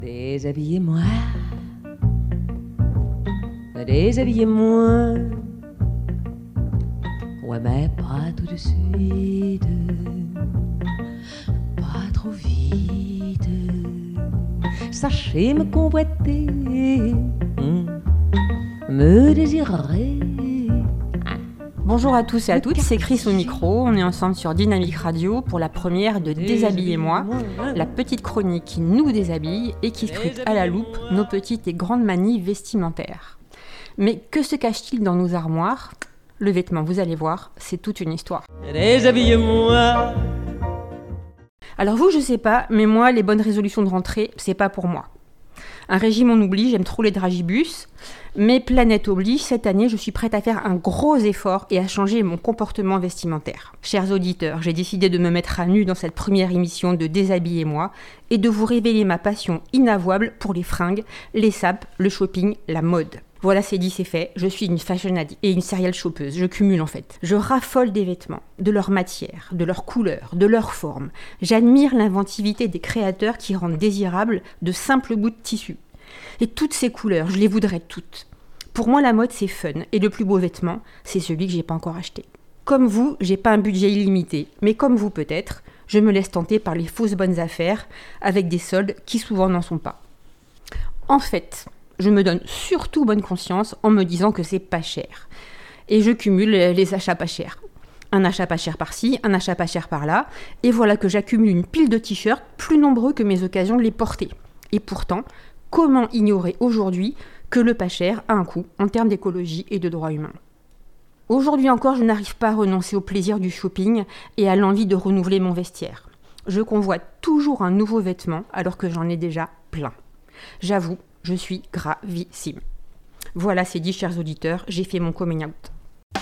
Déshabillez-moi, déshabillez-moi. Ouais, mais pas tout de suite, pas trop vite. Sachez me convoiter, me désirer. Bonjour à tous et à toutes, c'est Chris au micro. On est ensemble sur Dynamique Radio pour la première de Déshabillez-moi, la petite chronique qui nous déshabille et qui scrute à la loupe nos petites et grandes manies vestimentaires. Mais que se cache-t-il dans nos armoires ? Le vêtement, vous allez voir, c'est toute une histoire. Déshabillez-moi. Alors vous, je sais pas, mais moi, les bonnes résolutions de rentrée, c'est pas pour moi. Un régime on oublie, j'aime trop les dragibus, mais planète oblige, cette année, je suis prête à faire un gros effort et à changer mon comportement vestimentaire. Chers auditeurs, j'ai décidé de me mettre à nu dans cette première émission de Déshabillez-moi et de vous révéler ma passion inavouable pour les fringues, les sapes, le shopping, la mode. Voilà, c'est dit, c'est fait. Je suis une fashion addict et une serial shoppeuse. Je cumule en fait. Je raffole des vêtements, de leur matière, de leur couleur, de leur forme. J'admire l'inventivité des créateurs qui rendent désirables de simples bouts de tissu. Et toutes ces couleurs, je les voudrais toutes. Pour moi, la mode, c'est fun. Et le plus beau vêtement, c'est celui que j'ai pas encore acheté. Comme vous, j'ai pas un budget illimité. Mais comme vous peut-être, je me laisse tenter par les fausses bonnes affaires avec des soldes qui souvent n'en sont pas. En fait, je me donne surtout bonne conscience en me disant que c'est pas cher. Et je cumule les achats pas chers. Un achat pas cher par-ci, un achat pas cher par-là. Et voilà que j'accumule une pile de t-shirts plus nombreux que mes occasions de les porter. Et pourtant, comment ignorer aujourd'hui que le pas cher a un coût en termes d'écologie et de droits humains ? Aujourd'hui encore, je n'arrive pas à renoncer au plaisir du shopping et à l'envie de renouveler mon vestiaire. Je convoite toujours un nouveau vêtement alors que j'en ai déjà plein. J'avoue, je suis gravissime. Voilà, c'est dit, chers auditeurs, j'ai fait mon coming out.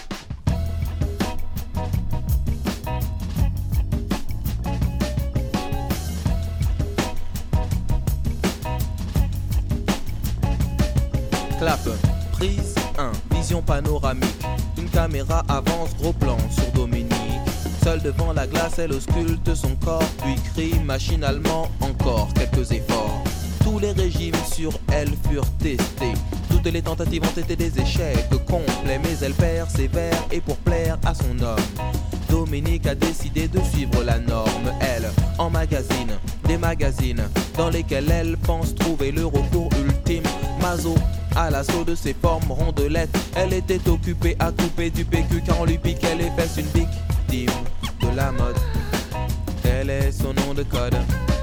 Clap, prise 1, vision panoramique. Une caméra avance, gros plan sur Dominique. Seule devant la glace, elle ausculte son corps, puis crie machinalement encore quelques efforts. Tous les régimes sur elle furent testés. Toutes les tentatives ont été des échecs complets, mais elle persévère et pour plaire à son homme, Dominique a décidé de suivre la norme. Elle emmagasine des magazines dans lesquels elle pense trouver le recours ultime. Mazo à l'assaut de ses formes rondelettes, elle était occupée à couper du PQ car on lui piquait les fesses. Une victime de la mode, tel est son nom de code.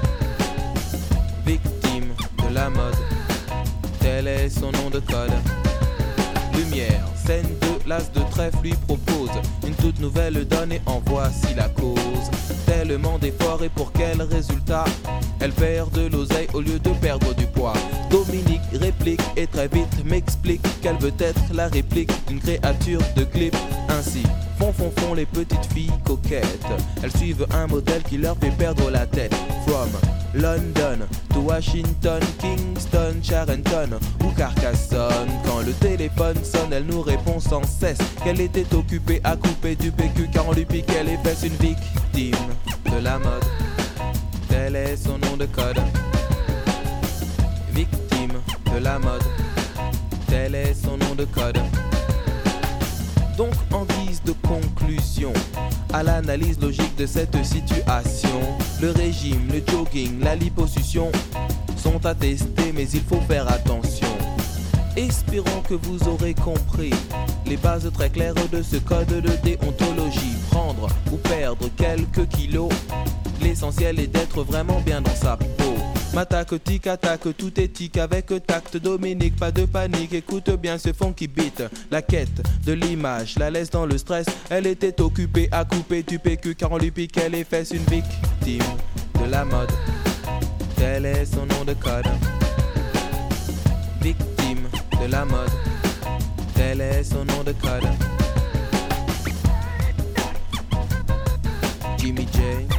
Victime de la mode, tel est son nom de code. Lumière, scène 2, l'as de trèfle lui propose une toute nouvelle donne et en voici la cause. Tellement d'efforts et pour quel résultat? Elle perd de l'oseille au lieu de perdre du poids. Dominique réplique et très vite m'explique qu'elle veut être la réplique d'une créature de clip. Ainsi font les petites filles coquettes. Elles suivent un modèle qui leur fait perdre la tête. From London to Washington, Kingston, Charenton ou Carcassonne. Quand le téléphone sonne, elle nous répond sans cesse qu'elle était occupée à couper du PQ car on lui piquait les fesses. Une victime de la mode, tel est son nom de code. Victime de la mode, tel est son nom de code. Donc en guise de conclusion à l'analyse logique de cette situation, le régime, le jogging, la liposuction sont à tester, mais il faut faire attention. Espérons que vous aurez compris les bases très claires de ce code de déontologie. Prendre ou perdre quelques kilos, l'essentiel est d'être vraiment bien dans sa peau. M'attaque, tic, attaque, tout est tic avec tact. Dominique, pas de panique, écoute bien ce funky beat. La quête de l'image la laisse dans le stress. Elle était occupée à couper du PQ car on lui piquait les fesses. Une victime de la mode, tel est son nom de code. Victime de la mode, tel est son nom de code. Jimmy J.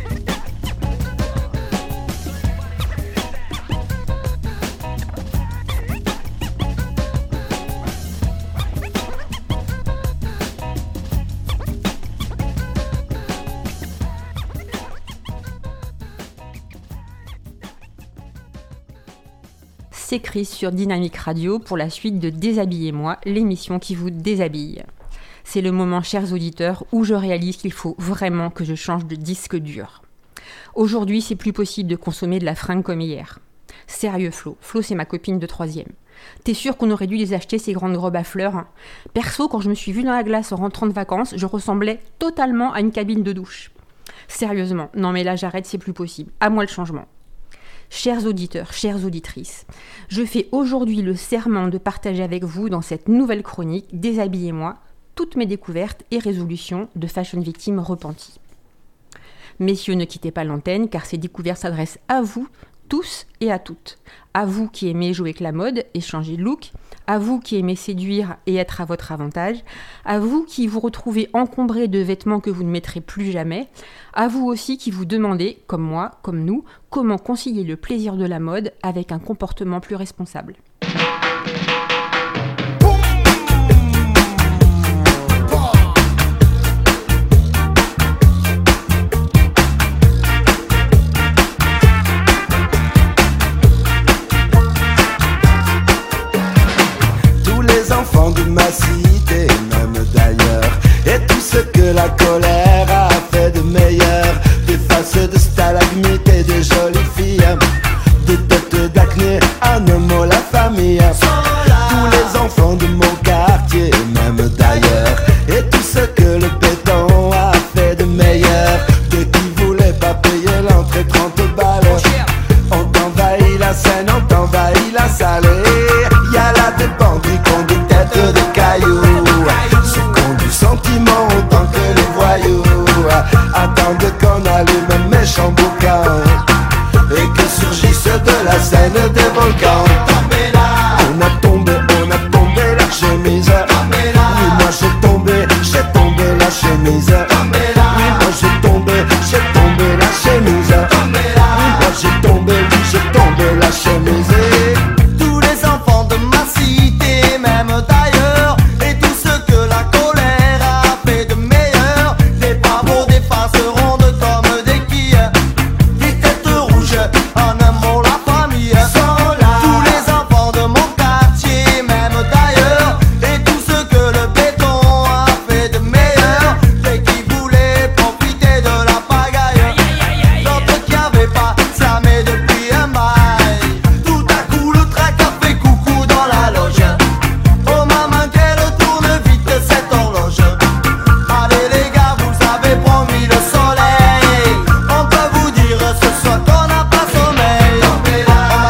c'est Chris sur Dynamique Radio pour la suite de Déshabillez-moi, l'émission qui vous déshabille. C'est le moment, chers auditeurs, où je réalise qu'il faut vraiment que je change de disque dur. Aujourd'hui, c'est plus possible de consommer de la fringue comme hier. Sérieux Flo, c'est ma copine de 3e. T'es sûr qu'on aurait dû les acheter ces grandes robes à fleurs? Perso, quand je me suis vue dans la glace en rentrant de vacances, je ressemblais totalement à une cabine de douche. Sérieusement, non mais là j'arrête, c'est plus possible. À moi le changement. Chers auditeurs, chères auditrices, je fais aujourd'hui le serment de partager avec vous dans cette nouvelle chronique Déshabillez-moi toutes mes découvertes et résolutions de fashion victime repentie. Messieurs, ne quittez pas l'antenne car ces découvertes s'adressent à vous tous et à toutes. À vous qui aimez jouer avec la mode et changer de look, à vous qui aimez séduire et être à votre avantage, à vous qui vous retrouvez encombré de vêtements que vous ne mettrez plus jamais, à vous aussi qui vous demandez, comme moi, comme nous, comment concilier le plaisir de la mode avec un comportement plus responsable. De ma cité, même d'ailleurs, et tout ce que la colère a fait de meilleur, des faces de stalagmites et de jolies filles, des têtes d'acné, un mot la famille, tous les enfants de mon quartier, même d'ailleurs, et tout ce que le béton a fait de meilleur, de qui voulait pas payer l'entrée 30 balles, on t'envahit la Seine, on t'envahit la Salée, y'a là des bandits qu'on dit de cailloux, ceux qui ont du sentiment autant que les voyous, attendent qu'on allume un méchant boucan et que surgissent de la scène des volcans. On a tombé la chemise. Oui, moi j'ai tombé la chemise. Oui, moi j'ai tombé la chemise. Oui, moi j'ai tombé la chemise. Tous les enfants de ma cité, même d'ailleurs, et tout ce que la colère a fait de meilleur, des pavots, des faces rondes comme des quilles, des têtes rouges, en un mot la famille, sont là. Tous les enfants de mon quartier, même d'ailleurs, et tout ce que le béton a fait de meilleur, des qui voulaient profiter de la pagaille, d'autres qui avaient pas slamé depuis un bail. Tout à coup le trac a fait coucou dans la loge. Oh maman qu'elle tourne vite cette horloge. Allez les gars, vous avez promis le soleil. On peut vous dire ce soir qu'on n'a pas sommeil. On va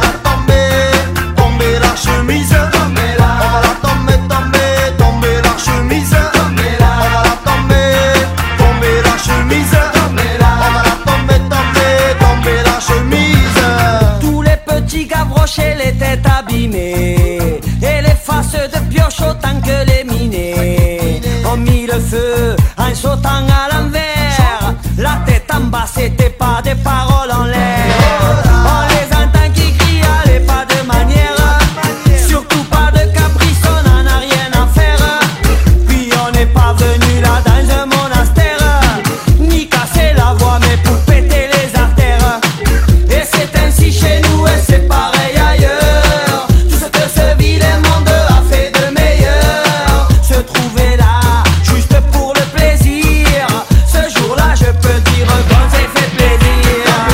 la tomber la chemise. On va la tomber la chemise. On va la tomber la chemise. On va la tomber la chemise. Tous les petits gavroches et les têtes abîmées, et les faces de pioche autant que les minés, ont mis le feu en sautant à l'envers. La tête en bas, c'était pas des paroles en l'air. On les entend qui crient, allez pas de manière, surtout pas de caprice, on en a rien à faire. Puis on n'est pas venu là dans un monastère, ni casser la voix mais pour péter les artères. Et c'est ainsi chez nous et c'est pareil ailleurs. Tout ce que ce vilain monde a fait de meilleur, se trouver là juste pour le plaisir. Ce jour-là je peux dire qu'on s'est fait plaisir.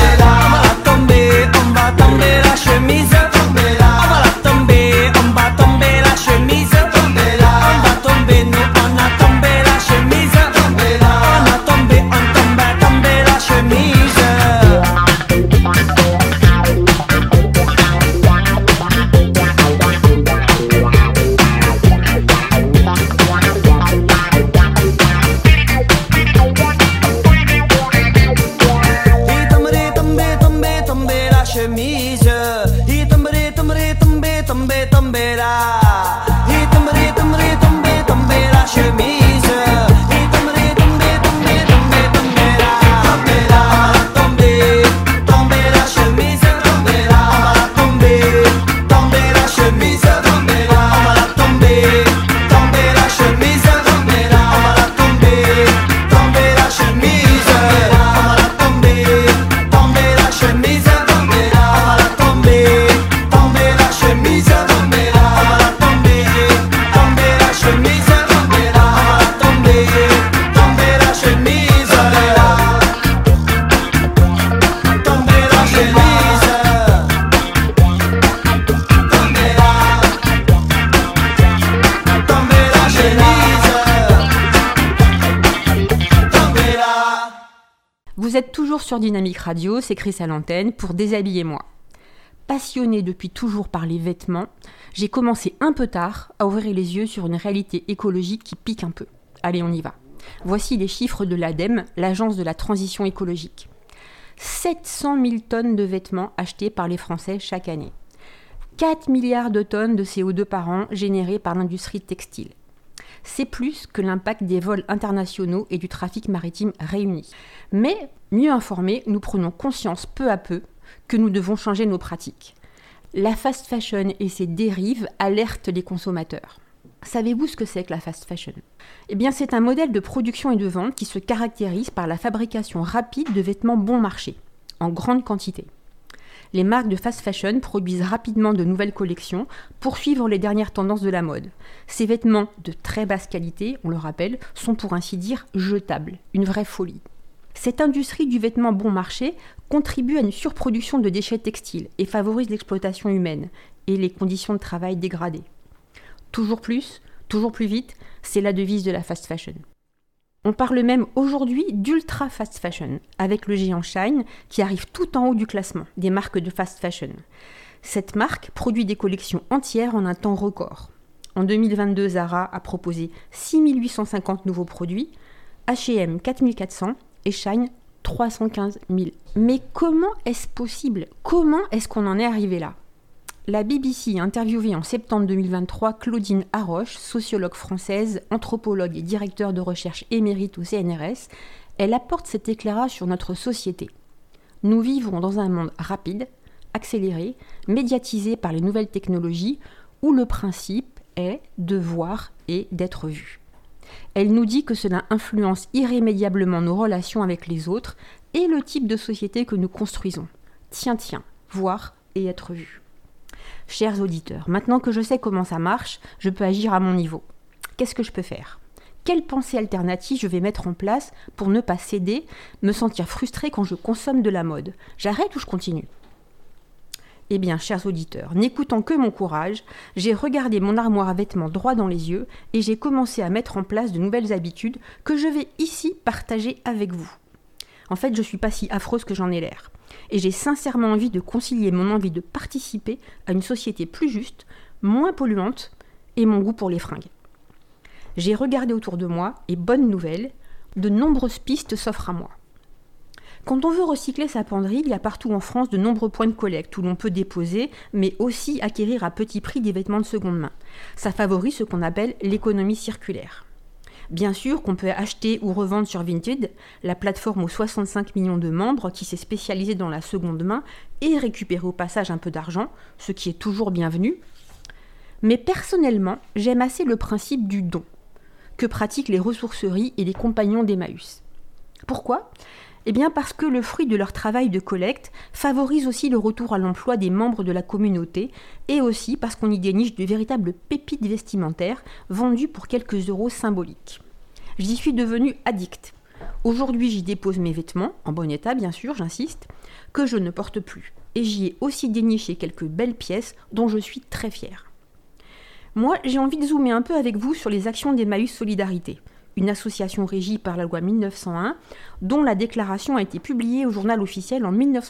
Vous êtes toujours sur Dynamique Radio, c'est Chris à l'antenne pour Déshabillez-moi. Passionnée depuis toujours par les vêtements, j'ai commencé un peu tard à ouvrir les yeux sur une réalité écologique qui pique un peu. Allez, on y va. Voici les chiffres de l'ADEME, l'Agence de la transition écologique. 700 000 tonnes de vêtements achetés par les Français chaque année. 4 milliards de tonnes de CO2 par an générées par l'industrie textile. C'est plus que l'impact des vols internationaux et du trafic maritime réunis. Mais, mieux informés, nous prenons conscience peu à peu que nous devons changer nos pratiques. La fast fashion et ses dérives alertent les consommateurs. Savez-vous ce que c'est que la fast fashion ? Eh bien, c'est un modèle de production et de vente qui se caractérise par la fabrication rapide de vêtements bon marché, en grande quantité. Les marques de fast fashion produisent rapidement de nouvelles collections pour suivre les dernières tendances de la mode. Ces vêtements de très basse qualité, on le rappelle, sont pour ainsi dire jetables, une vraie folie. Cette industrie du vêtement bon marché contribue à une surproduction de déchets textiles et favorise l'exploitation humaine et les conditions de travail dégradées. Toujours plus vite, c'est la devise de la fast fashion. On parle même aujourd'hui d'ultra fast fashion, avec le géant Shein qui arrive tout en haut du classement des marques de fast fashion. Cette marque produit des collections entières en un temps record. En 2022, Zara a proposé 6 850 nouveaux produits, H&M 4 400 et Shein 315 000. Mais comment est-ce possible ? Comment est-ce qu'on en est arrivé là ? La BBC a interviewé en septembre 2023 Claudine Haroche, sociologue française, anthropologue et directeur de recherche émérite au CNRS. Elle apporte cet éclairage sur notre société. Nous vivons dans un monde rapide, accéléré, médiatisé par les nouvelles technologies, où le principe est de voir et d'être vu. Elle nous dit que cela influence irrémédiablement nos relations avec les autres et le type de société que nous construisons. Tiens, voir et être vu. Chers auditeurs, maintenant que je sais comment ça marche, je peux agir à mon niveau. Qu'est-ce que je peux faire ? Quelle pensée alternative je vais mettre en place pour ne pas céder, me sentir frustrée quand je consomme de la mode ? J'arrête ou je continue ? Eh bien, chers auditeurs, n'écoutant que mon courage, j'ai regardé mon armoire à vêtements droit dans les yeux et j'ai commencé à mettre en place de nouvelles habitudes que je vais ici partager avec vous. En fait, je ne suis pas si affreuse que j'en ai l'air. Et j'ai sincèrement envie de concilier mon envie de participer à une société plus juste, moins polluante et mon goût pour les fringues. J'ai regardé autour de moi et bonne nouvelle, de nombreuses pistes s'offrent à moi. Quand on veut recycler sa penderie, il y a partout en France de nombreux points de collecte où l'on peut déposer, mais aussi acquérir à petit prix des vêtements de seconde main. Ça favorise ce qu'on appelle l'économie circulaire. Bien sûr qu'on peut acheter ou revendre sur Vinted, la plateforme aux 65 millions de membres qui s'est spécialisée dans la seconde main et récupérer au passage un peu d'argent, ce qui est toujours bienvenu. Mais personnellement, j'aime assez le principe du don, que pratiquent les ressourceries et les compagnons d'Emmaüs. Pourquoi ? Eh bien parce que le fruit de leur travail de collecte favorise aussi le retour à l'emploi des membres de la communauté et aussi parce qu'on y déniche de véritables pépites vestimentaires vendues pour quelques euros symboliques. J'y suis devenue addict. Aujourd'hui, j'y dépose mes vêtements, en bon état bien sûr, j'insiste, que je ne porte plus. Et j'y ai aussi déniché quelques belles pièces dont je suis très fière. Moi, j'ai envie de zoomer un peu avec vous sur les actions d'Emmaüs Solidarité, une association régie par la loi 1901, dont la déclaration a été publiée au journal officiel en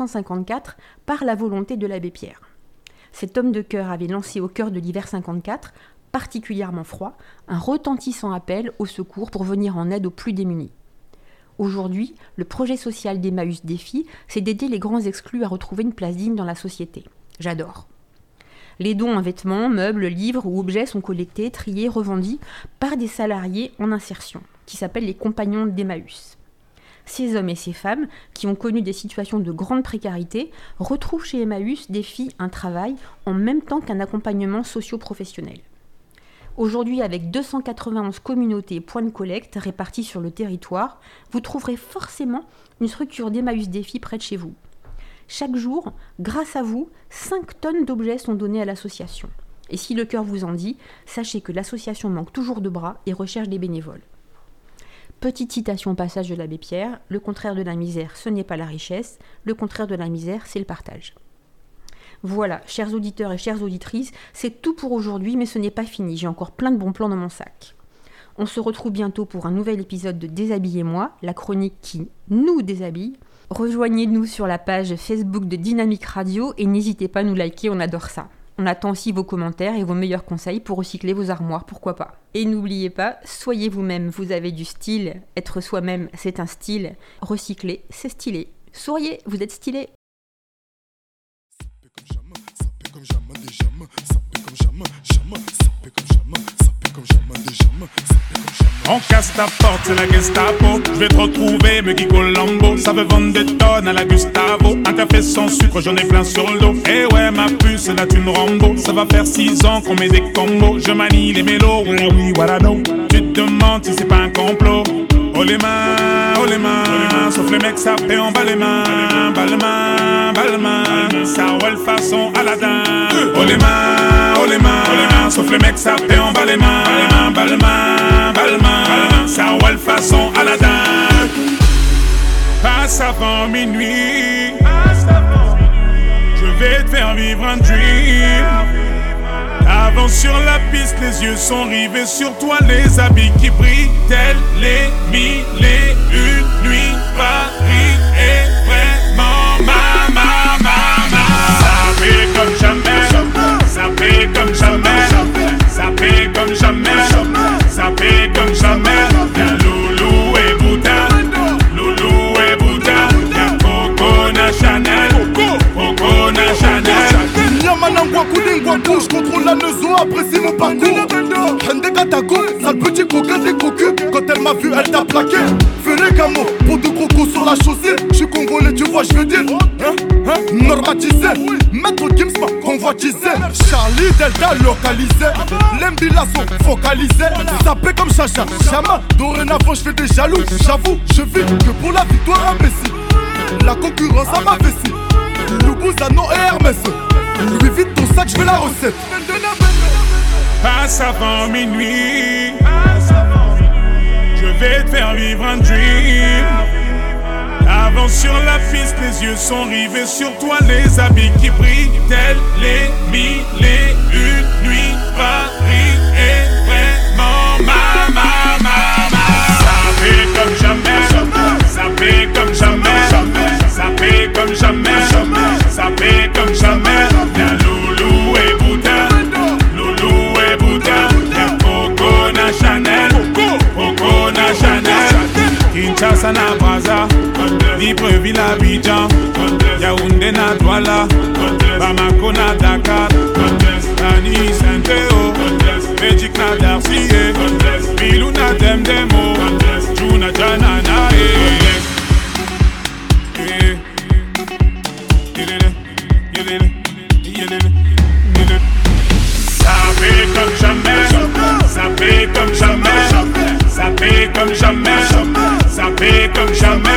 1954 par la volonté de l'abbé Pierre. Cet homme de cœur avait lancé au cœur de l'hiver 54, particulièrement froid, un retentissant appel au secours pour venir en aide aux plus démunis. Aujourd'hui, le projet social d'Emmaüs Défi, c'est d'aider les grands exclus à retrouver une place digne dans la société. J'adore. Les dons en vêtements, meubles, livres ou objets sont collectés, triés, revendus par des salariés en insertion, qui s'appellent les compagnons d'Emmaüs. Ces hommes et ces femmes, qui ont connu des situations de grande précarité, retrouvent chez Emmaüs Défi un travail en même temps qu'un accompagnement socio-professionnel. Aujourd'hui, avec 291 communautés et points de collecte répartis sur le territoire, vous trouverez forcément une structure d'Emmaüs Défi près de chez vous. Chaque jour, grâce à vous, 5 tonnes d'objets sont donnés à l'association. Et si le cœur vous en dit, sachez que l'association manque toujours de bras et recherche des bénévoles. Petite citation au passage de l'abbé Pierre, le contraire de la misère, ce n'est pas la richesse, le contraire de la misère, c'est le partage. Voilà, chers auditeurs et chères auditrices, c'est tout pour aujourd'hui, mais ce n'est pas fini, j'ai encore plein de bons plans dans mon sac. On se retrouve bientôt pour un nouvel épisode de Déshabillez-moi, la chronique qui nous déshabille. Rejoignez-nous sur la page Facebook de Dynamique Radio et n'hésitez pas à nous liker, on adore ça. On attend aussi vos commentaires et vos meilleurs conseils pour recycler vos armoires, pourquoi pas. Et n'oubliez pas, soyez vous-même, vous avez du style. Être soi-même, c'est un style. Recycler, c'est stylé. Souriez, vous êtes stylé. On casse ta porte, c'est la Gestapo. Je vais te retrouver, me Guy Colombo. Ça veut vendre des tonnes à la Gustavo. Un café sans sucre, j'en ai plein sur le dos. Eh ouais, ma puce, là tu me Rambo. Ça va faire 6 ans qu'on met des combos. Je manie les mélos, voilà oui, voilà non. Tu te demandes si c'est pas un complot. Oh les mains, sauf les mecs ça fait en bas les mains. Bas les mains, ça roule façon Aladdin. Oh les mains, sauf les mecs ça fait en bas les mains. Bas les mains, ça roule façon Aladdin. Passe avant minuit, je vais te faire vivre un dream. Avance sur la piste, les yeux sont rivés sur toi, les habits qui brillent, tels les 1001 nuits. Paris est vraiment ma. Ça fait comme jamais, ça fait comme jamais, ça fait comme jamais, ça fait comme jamais. Y'a Loulou et Bouddha, y'a Coco Chanel, Yamanangwa Koulingwa Couche, contrôle la neuzo, apprécie mon parcours. Hende Katago, sale petit coquin des cocus. Quand elle m'a vu, elle t'a plaqué. Fais les camos, pour de gros coups sur la chaussée. J'suis congolais, tu vois, j'veux dire. Normatisé, Maître Gims m'a convoitisé. Charlie Delta localisé. L'embila sont focalisés. Sapé comme Chacha, Chama. Dorénavant, j'fais des jaloux. J'avoue, je vis que pour la victoire imbécile. La concurrence à ma vessie. Loubouzanon et Hermès. Lui vite ton sac, je veux la recette. Passe avant minuit, je vais te faire vivre un dream. Avance sur la piste, les yeux sont rivés sur toi, les habits qui brillent, tels les 1001 nuits. Paris est vraiment ma. Ça fait comme jamais, ça fait comme jamais, ça fait comme jamais, ça fait comme jamais. Y'a Loulou et Bouddha, y'a Coco Chanel, Kinshasa na Braza, Libreville Abidjan, Yaoundé na Douala, Bamako na Dakar, Ani Saint-Théo, Magic na Darcy, Bilou na Demdemo, Juna Jana na Ça fait comme jamais, ça fait comme jamais, ça fait comme jamais, ça fait comme jamais.